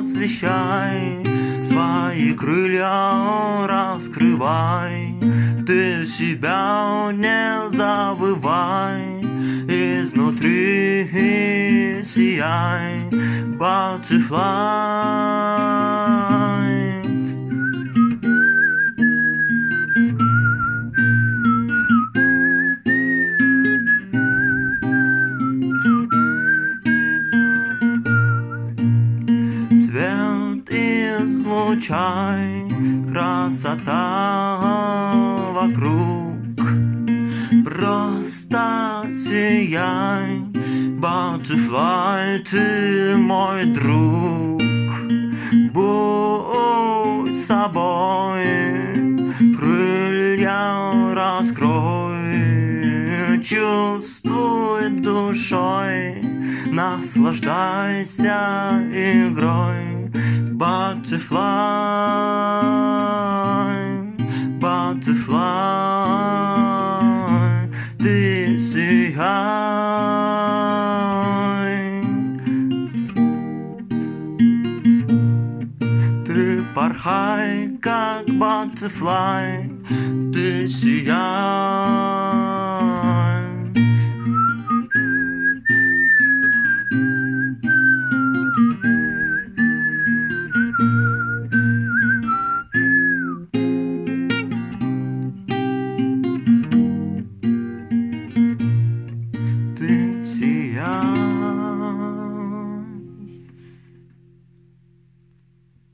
освещай, свои крылья раскрывай, ты себя не забывай, изнутри сияй, butterfly. Свет излучай, красота вокруг, просто сияй, butterfly, ты мой друг. Будь собой, крылья раскрой, чувствуй душой, наслаждайся игрой, butterfly, butterfly, ты сияй, ты порхай, как butterfly, ты сияй.